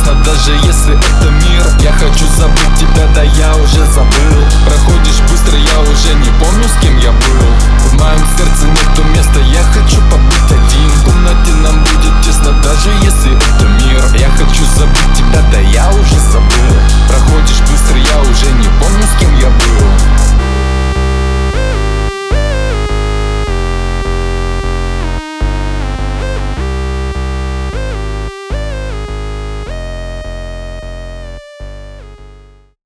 опасно, даже если это мир. Я хочу забыть тебя, да я уже забыл. Проходишь быстро, я уже не